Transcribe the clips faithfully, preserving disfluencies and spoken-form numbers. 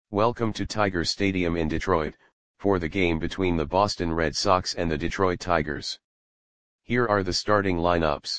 Welcome to Tiger Stadium in Detroit, for the game between the Boston Red Sox and the Detroit Tigers. Here are the starting lineups.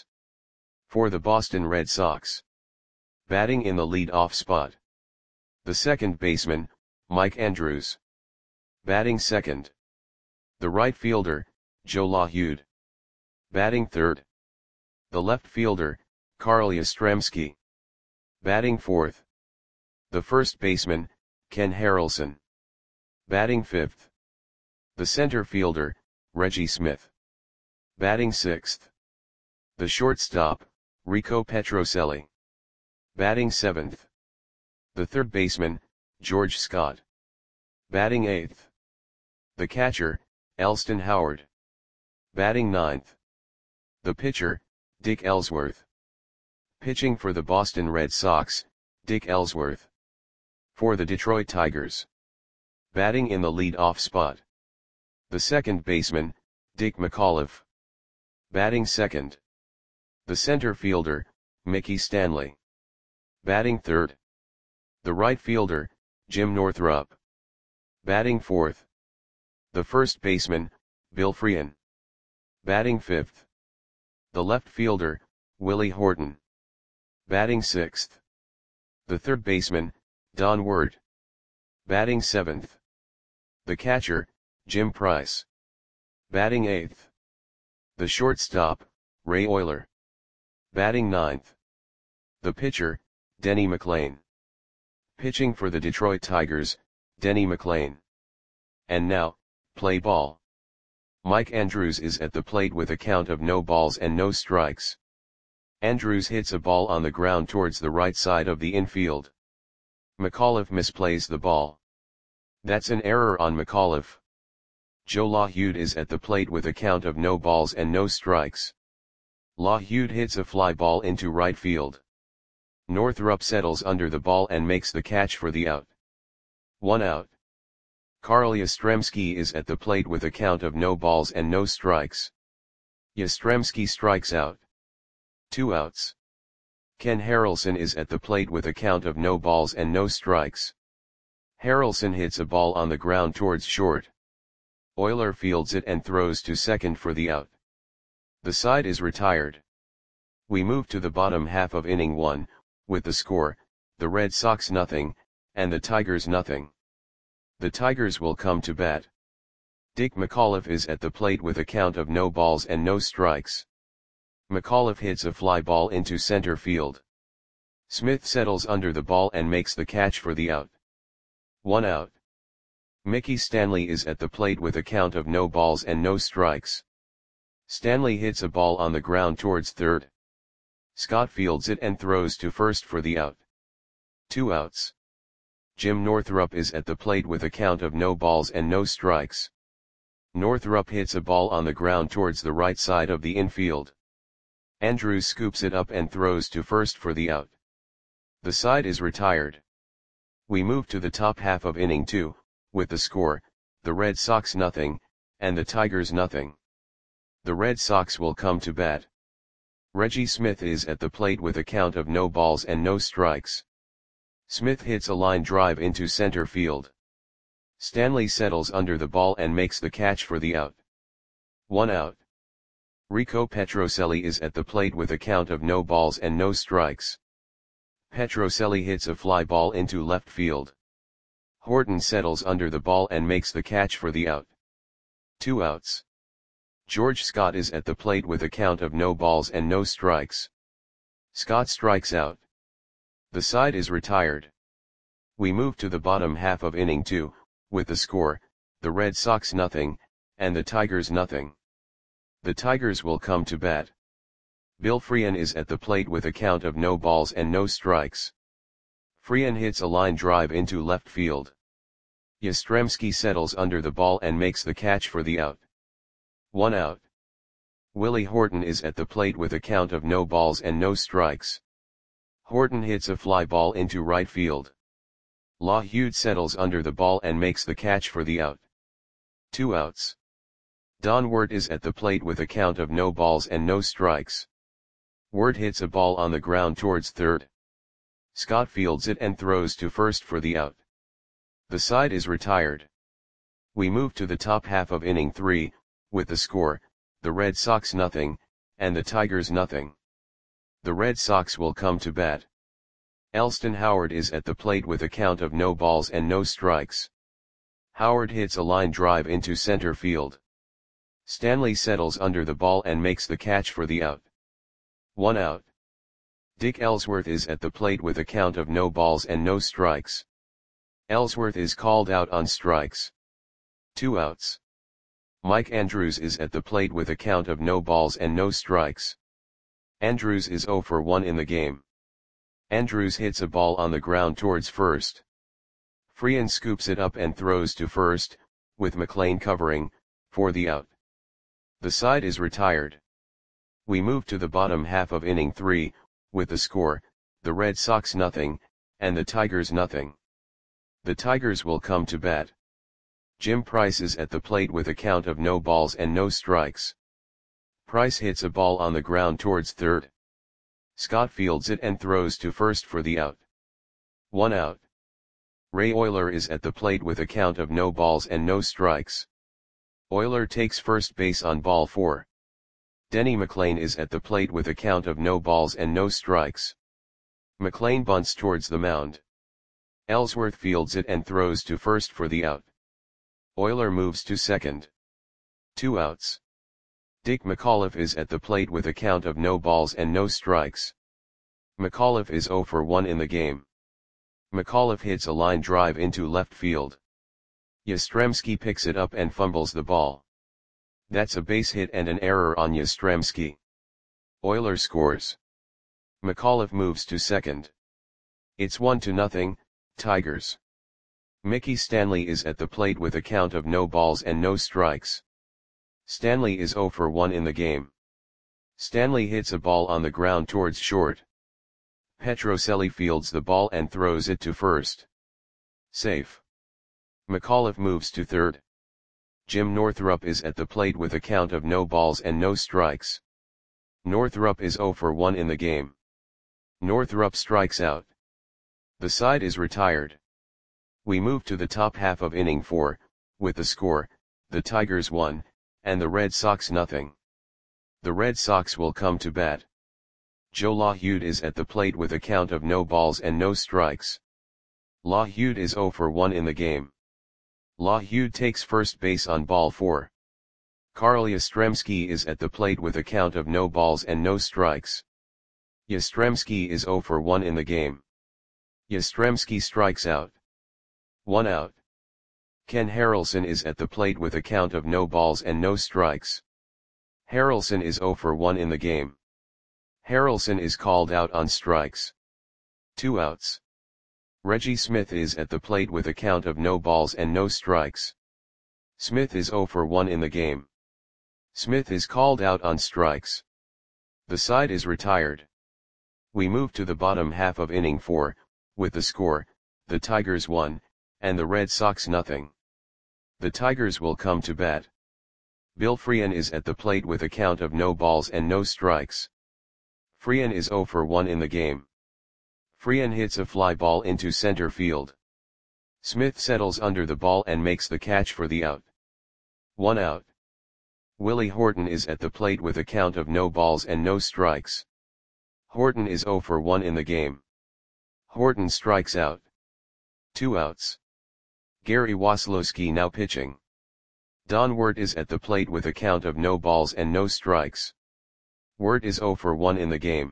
For the Boston Red Sox. Batting in the lead-off spot. The second baseman, Mike Andrews. Batting second. The right fielder, Joe LaHeude. Batting third. The left fielder, Carl Yastrzemski. Batting fourth. The first baseman, Ken Harrelson. Batting fifth. The center fielder, Reggie Smith. Batting sixth. The shortstop, Rico Petrocelli. Batting seventh. The third baseman, George Scott. Batting eighth. The catcher, Elston Howard. Batting ninth. The pitcher, Dick Ellsworth. Pitching for the Boston Red Sox, Dick Ellsworth. For the Detroit Tigers. Batting in the lead-off spot. The second baseman, Dick McAuliffe. Batting second. The center fielder, Mickey Stanley. Batting third. The right fielder, Jim Northrup. Batting fourth. The first baseman, Bill Frein. Batting fifth. The left fielder, Willie Horton. Batting sixth. The third baseman, Don Ward. Batting seventh. The catcher, Jim Price. Batting eighth. The shortstop, Ray Oyler. Batting ninth. The pitcher, Denny McLain. Pitching for the Detroit Tigers, Denny McLain. And now, play ball. Mike Andrews is at the plate with a count of no balls and no strikes. Andrews hits a ball on the ground towards the right side of the infield. McAuliffe misplays the ball. That's an error on McAuliffe. Joe LaHeude is at the plate with a count of no balls and no strikes. LaHeude hits a fly ball into right field. Northrup settles under the ball and makes the catch for the out. One out. Carl Yastrzemski is at the plate with a count of no balls and no strikes. Yastrzemski strikes out. Two outs. Ken Harrelson is at the plate with a count of no balls and no strikes. Harrelson hits a ball on the ground towards short. Oyler fields it and throws to second for the out. The side is retired. We move to the bottom half of inning one, with the score, the Red Sox nothing, and the Tigers nothing. The Tigers will come to bat. Dick McAuliffe is at the plate with a count of no balls and no strikes. McAuliffe hits a fly ball into center field. Smith settles under the ball and makes the catch for the out. One out. Mickey Stanley is at the plate with a count of no balls and no strikes. Stanley hits a ball on the ground towards third. Scott fields it and throws to first for the out. Two outs. Jim Northrup is at the plate with a count of no balls and no strikes. Northrup hits a ball on the ground towards the right side of the infield. Andrews scoops it up and throws to first for the out. The side is retired. We move to the top half of inning two, with the score, the Red Sox nothing, and the Tigers nothing. The Red Sox will come to bat. Reggie Smith is at the plate with a count of no balls and no strikes. Smith hits a line drive into center field. Stanley settles under the ball and makes the catch for the out. One out. Rico Petrocelli is at the plate with a count of no balls and no strikes. Petrocelli hits a fly ball into left field. Horton settles under the ball and makes the catch for the out. Two outs. George Scott is at the plate with a count of no balls and no strikes. Scott strikes out. The side is retired. We move to the bottom half of inning two, with the score, the Red Sox nothing, and the Tigers nothing. The Tigers will come to bat. Bill Frein is at the plate with a count of no balls and no strikes. Frein hits a line drive into left field. Yastrzemski settles under the ball and makes the catch for the out. One out. Willie Horton is at the plate with a count of no balls and no strikes. Horton hits a fly ball into right field. LaHeude settles under the ball and makes the catch for the out. Two outs. Don Ward is at the plate with a count of no balls and no strikes. Ward hits a ball on the ground towards third. Scott fields it and throws to first for the out. The side is retired. We move to the top half of inning three, with the score, the Red Sox nothing, and the Tigers nothing. The Red Sox will come to bat. Elston Howard is at the plate with a count of no balls and no strikes. Howard hits a line drive into center field. Stanley settles under the ball and makes the catch for the out. One out. Dick Ellsworth is at the plate with a count of no balls and no strikes. Ellsworth is called out on strikes. Two outs. Mike Andrews is at the plate with a count of no balls and no strikes. Andrews is zero for one in the game. Andrews hits a ball on the ground towards first. Freehan scoops it up and throws to first, with McLean covering, for the out. The side is retired. We move to the bottom half of inning three, with the score, the Red Sox nothing, and the Tigers nothing. The Tigers will come to bat. Jim Price is at the plate with a count of no balls and no strikes. Price hits a ball on the ground towards third. Scott fields it and throws to first for the out. One out. Ray Oyler is at the plate with a count of no balls and no strikes. Oyler takes first base on ball four. Denny McLain is at the plate with a count of no balls and no strikes. McLain bunts towards the mound. Ellsworth fields it and throws to first for the out. Oyler moves to second. Two outs. Dick McAuliffe is at the plate with a count of no balls and no strikes. McAuliffe is zero for one in the game. McAuliffe hits a line drive into left field. Yastrzemski picks it up and fumbles the ball. That's a base hit and an error on Yastrzemski. Oyler scores. McAuliffe moves to second. It's one to nothing, Tigers. Mickey Stanley is at the plate with a count of no balls and no strikes. Stanley is zero for one in the game. Stanley hits a ball on the ground towards short. Petrocelli fields the ball and throws it to first. Safe. McAuliffe moves to third. Jim Northrup is at the plate with a count of no balls and no strikes. Northrup is zero for one in the game. Northrup strikes out. The side is retired. We move to the top half of inning four, with the score, the Tigers one, and the Red Sox nothing. The Red Sox will come to bat. Joe LaHude is at the plate with a count of no balls and no strikes. LaHude is zero for one in the game. LaHude takes first base on ball four. Carl Yastrzemski is at the plate with a count of no balls and no strikes. Yastrzemski is zero for one in the game. Yastrzemski strikes out. One out. Ken Harrelson is at the plate with a count of no balls and no strikes. Harrelson is zero for one in the game. Harrelson is called out on strikes. Two outs. Reggie Smith is at the plate with a count of no balls and no strikes. Smith is zero for one in the game. Smith is called out on strikes. The side is retired. We move to the bottom half of inning four, with the score, the Tigers one, and the Red Sox nothing. The Tigers will come to bat. Bill Freehan is at the plate with a count of no balls and no strikes. Freehan is zero for one in the game. Freehan hits a fly ball into center field. Smith settles under the ball and makes the catch for the out. One out. Willie Horton is at the plate with a count of no balls and no strikes. Horton is zero for one in the game. Horton strikes out. Two outs. Gary Waslowski now pitching. Don Wirt is at the plate with a count of no balls and no strikes. Wirt is zero for one in the game.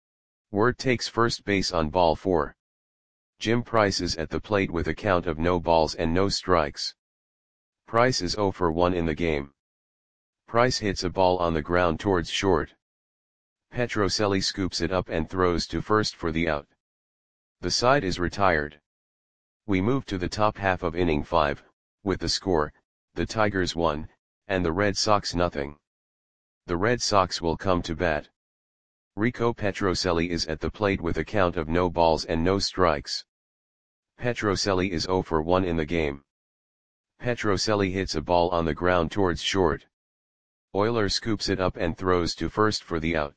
Wirt takes first base on ball four. Jim Price is at the plate with a count of no balls and no strikes. Price is zero for one in the game. Price hits a ball on the ground towards short. Petrocelli scoops it up and throws to first for the out. The side is retired. We move to the top half of inning five, with the score, the Tigers one, and the Red Sox nothing. The Red Sox will come to bat. Rico Petrocelli is at the plate with a count of no balls and no strikes. Petrocelli is zero for one in the game. Petrocelli hits a ball on the ground towards short. Oyler scoops it up and throws to first for the out.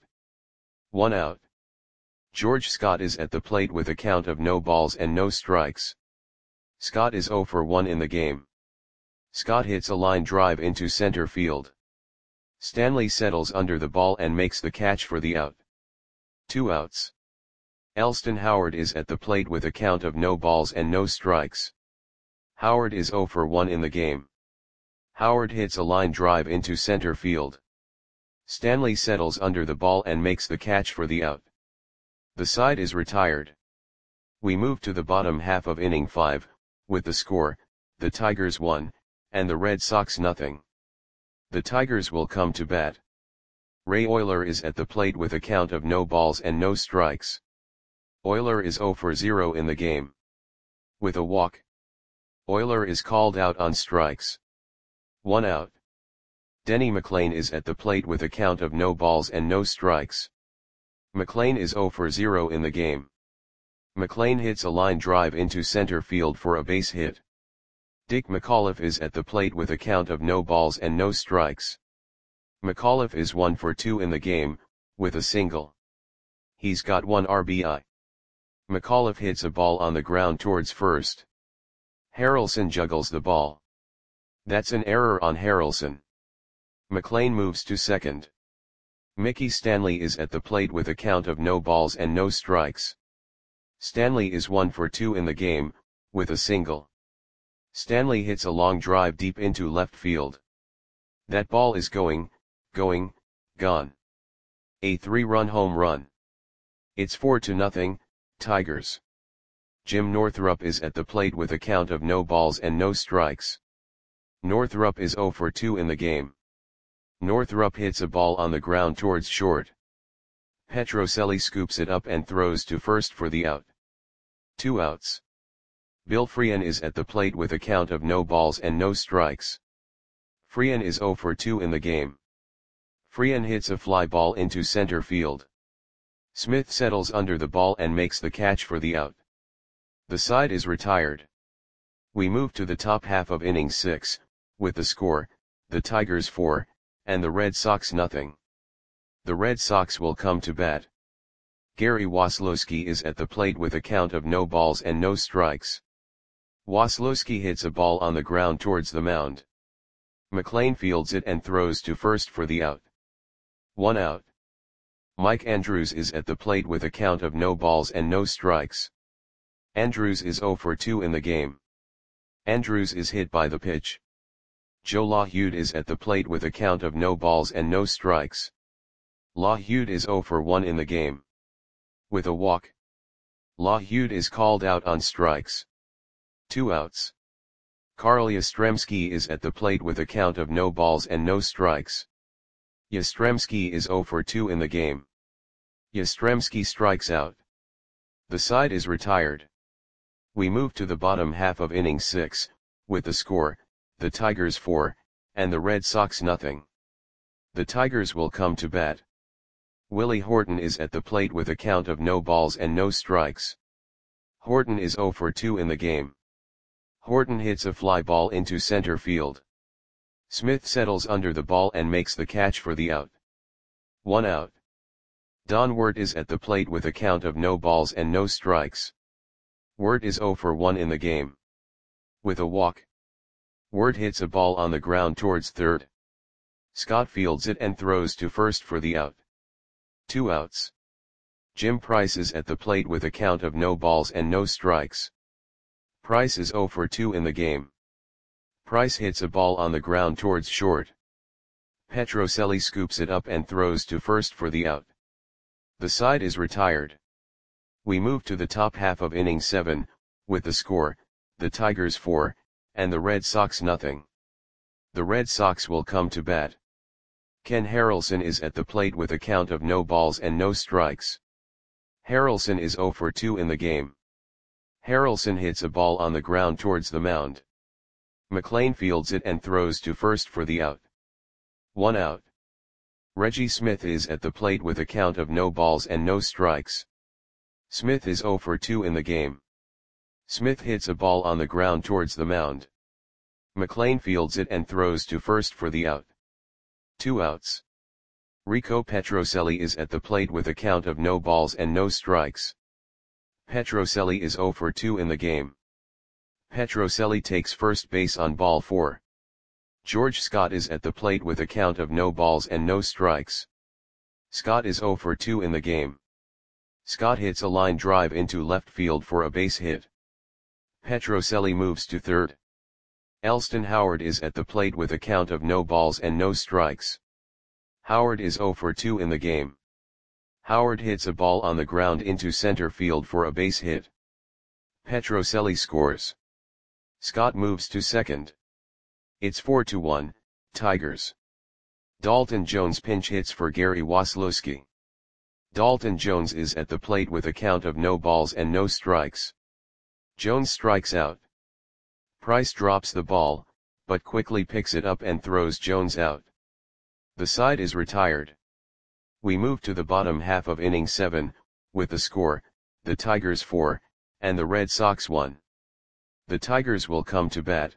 One out. George Scott is at the plate with a count of no balls and no strikes. Scott is zero for one in the game. Scott hits a line drive into center field. Stanley settles under the ball and makes the catch for the out. Two outs. Elston Howard is at the plate with a count of no balls and no strikes. Howard is zero for one in the game. Howard hits a line drive into center field. Stanley settles under the ball and makes the catch for the out. The side is retired. We move to the bottom half of inning five, with the score, the Tigers one, and the Red Sox nothing. The Tigers will come to bat. Ray Oyler is at the plate with a count of no balls and no strikes. Oyler is zero for zero in the game. With a walk. Oyler is called out on strikes. One out. Denny McLain is at the plate with a count of no balls and no strikes. McLain is zero for zero in the game. McLain hits a line drive into center field for a base hit. Dick McAuliffe is at the plate with a count of no balls and no strikes. McAuliffe is one for two in the game, with a single. He's got one R B I. McAuliffe hits a ball on the ground towards first. Harrelson juggles the ball. That's an error on Harrelson. McLain moves to second. Mickey Stanley is at the plate with a count of no balls and no strikes. Stanley is one for two in the game, with a single. Stanley hits a long drive deep into left field. That ball is going, going, gone. A three-run home run. It's four to nothing, Tigers. Jim Northrup is at the plate with a count of no balls and no strikes. Northrup is zero for two in the game. Northrup hits a ball on the ground towards short. Petrocelli scoops it up and throws to first for the out. Two outs. Bill Freehan is at the plate with a count of no balls and no strikes. Freehan is zero for two in the game. Freehan hits a fly ball into center field. Smith settles under the ball and makes the catch for the out. The side is retired. We move to the top half of inning six, with the score, the Tigers four, and the Red Sox nothing. The Red Sox will come to bat. Gary Waslowski is at the plate with a count of no balls and no strikes. Waslowski hits a ball on the ground towards the mound. McLain fields it and throws to first for the out. One out. Mike Andrews is at the plate with a count of no balls and no strikes. Andrews is zero for two in the game. Andrews is hit by the pitch. Joe LaHude is at the plate with a count of no balls and no strikes. LaHude is zero for one in the game. With a walk. LaHude is called out on strikes. Two outs. Carl Yastrzemski is at the plate with a count of no balls and no strikes. Yastrzemski is zero for two in the game. Yastrzemski strikes out. The side is retired. We move to the bottom half of inning six, with the score, the Tigers four, and the Red Sox nothing. The Tigers will come to bat. Willie Horton is at the plate with a count of no balls and no strikes. Horton is zero for two in the game. Horton hits a fly ball into center field. Smith settles under the ball and makes the catch for the out. One out. Don Wirt is at the plate with a count of no balls and no strikes. Wirt is zero for one in the game. With a walk. Wirt hits a ball on the ground towards third. Scott fields it and throws to first for the out. Two outs. Jim Price is at the plate with a count of no balls and no strikes. Price is zero for two in the game. Price hits a ball on the ground towards short. Petrocelli scoops it up and throws to first for the out. The side is retired. We move to the top half of inning seven, with the score, the Tigers four, and the Red Sox nothing. The Red Sox will come to bat. Ken Harrelson is at the plate with a count of no balls and no strikes. Harrelson is zero for two in the game. Harrelson hits a ball on the ground towards the mound. McLain fields it and throws to first for the out. One out. Reggie Smith is at the plate with a count of no balls and no strikes. Smith is zero for two in the game. Smith hits a ball on the ground towards the mound. McLain fields it and throws to first for the out. Two outs. Rico Petrocelli is at the plate with a count of no balls and no strikes. Petrocelli is zero for two in the game. Petrocelli takes first base on ball four. George Scott is at the plate with a count of no balls and no strikes. Scott is zero for two in the game. Scott hits a line drive into left field for a base hit. Petrocelli moves to third. Elston Howard is at the plate with a count of no balls and no strikes. Howard is zero for two in the game. Howard hits a ball on the ground into center field for a base hit. Petrocelli scores. Scott moves to second. It's four to one, Tigers. Dalton Jones pinch hits for Gary Waslowski. Dalton Jones is at the plate with a count of no balls and no strikes. Jones strikes out. Price drops the ball, but quickly picks it up and throws Jones out. The side is retired. We move to the bottom half of inning seven, with the score, the Tigers four, and the Red Sox one. The Tigers will come to bat.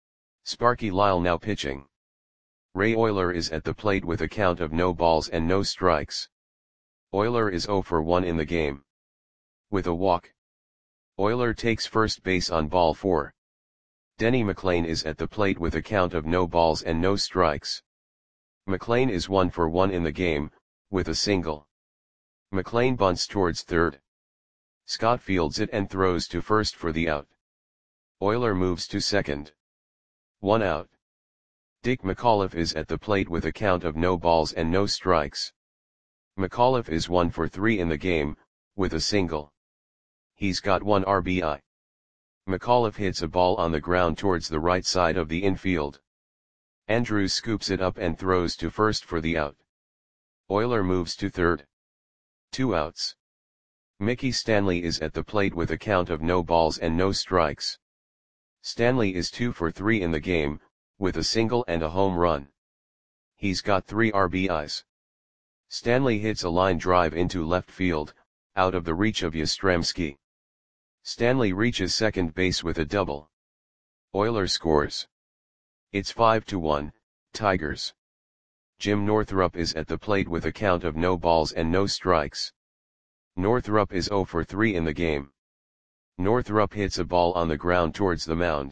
Sparky Lyle now pitching. Ray Oyler is at the plate with a count of no balls and no strikes. Oyler is zero for one in the game. With a walk. Oyler takes first base on ball four. Denny McLain is at the plate with a count of no balls and no strikes. McLain is one for one in the game, with a single. McLain bunts towards third. Scott fields it and throws to first for the out. Oyler moves to second. One out. Dick McAuliffe is at the plate with a count of no balls and no strikes. McAuliffe is one for three in the game, with a single. He's got one R B I. McAuliffe hits a ball on the ground towards the right side of the infield. Andrews scoops it up and throws to first for the out. Oyler moves to third. Two outs. Mickey Stanley is at the plate with a count of no balls and no strikes. Stanley is two for three in the game, with a single and a home run. He's got three R B Is. Stanley hits a line drive into left field, out of the reach of Yastrzemski. Stanley reaches second base with a double. Oyler scores. It's five to one, Tigers. Jim Northrup is at the plate with a count of no balls and no strikes. Northrup is zero for three in the game. Northrup hits a ball on the ground towards the mound.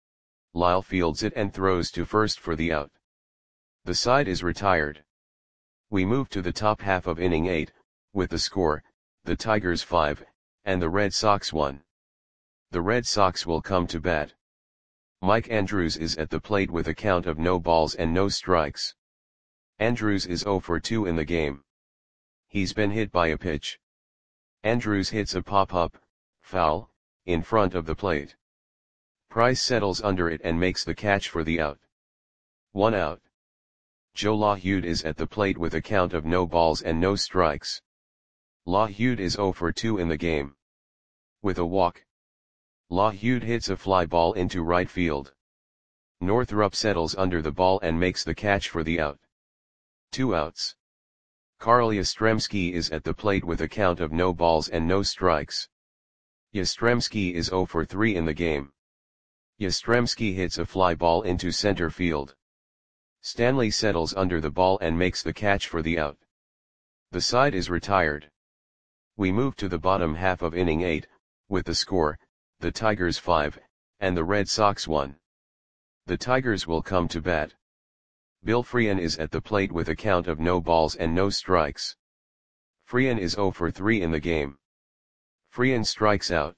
Lyle fields it and throws to first for the out. The side is retired. We move to the top half of inning eight, with the score, the Tigers five, and the Red Sox one. The Red Sox will come to bat. Mike Andrews is at the plate with a count of no balls and no strikes. Andrews is zero for two in the game. He's been hit by a pitch. Andrews hits a pop-up, foul, in front of the plate. Price settles under it and makes the catch for the out. One out. Joe LaHude is at the plate with a count of no balls and no strikes. LaHude is zero for two in the game. With a walk. LaHude hits a fly ball into right field. Northrup settles under the ball and makes the catch for the out. Two outs. Carl Yastrzemski is at the plate with a count of no balls and no strikes. Yastrzemski is zero for three in the game. Yastrzemski hits a fly ball into center field. Stanley settles under the ball and makes the catch for the out. The side is retired. We move to the bottom half of inning eight, with the score, the Tigers five, and the Red Sox one. The Tigers will come to bat. Bill Freehan is at the plate with a count of no balls and no strikes. Freehan is zero for three in the game. Freehan strikes out.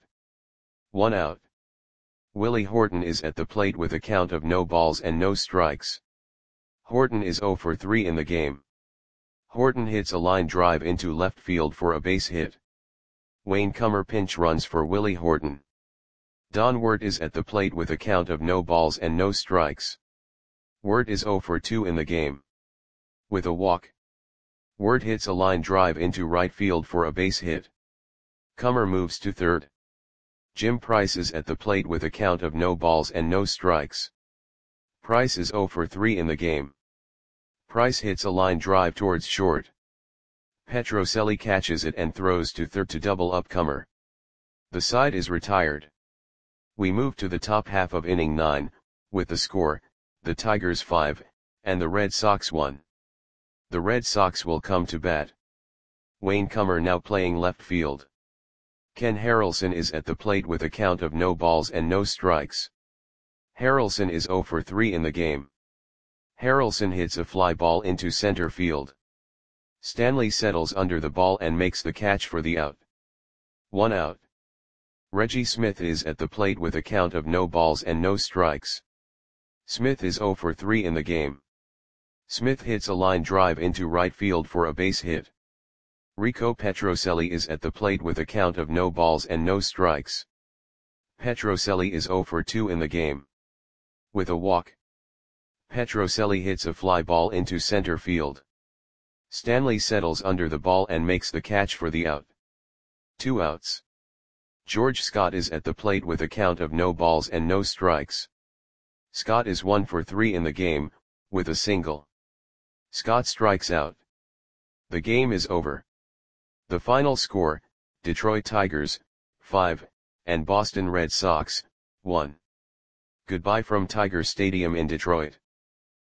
One out. Willie Horton is at the plate with a count of no balls and no strikes. Horton is zero for three in the game. Horton hits a line drive into left field for a base hit. Wayne Comer pinch runs for Willie Horton. Don Wirt is at the plate with a count of no balls and no strikes. Wirt is zero for two in the game. With a walk. Wirt hits a line drive into right field for a base hit. Comer moves to third. Jim Price is at the plate with a count of no balls and no strikes. Price is zero for three in the game. Price hits a line drive towards short. Petrocelli catches it and throws to third to double up Comer. The side is retired. We move to the top half of inning nine, with the score, the Tigers five, and the Red Sox one. The Red Sox will come to bat. Wayne Comer now playing left field. Ken Harrelson is at the plate with a count of no balls and no strikes. Harrelson is zero for three in the game. Harrelson hits a fly ball into center field. Stanley settles under the ball and makes the catch for the out. One out. Reggie Smith is at the plate with a count of no balls and no strikes. Smith is zero for three in the game. Smith hits a line drive into right field for a base hit. Rico Petrocelli is at the plate with a count of no balls and no strikes. Petrocelli is zero for two in the game. With a walk, Petrocelli hits a fly ball into center field. Stanley settles under the ball and makes the catch for the out. Two outs. George Scott is at the plate with a count of no balls and no strikes. Scott is one for three in the game, with a single. Scott strikes out. The game is over. The final score, Detroit Tigers, five, and Boston Red Sox, one. Goodbye from Tiger Stadium in Detroit.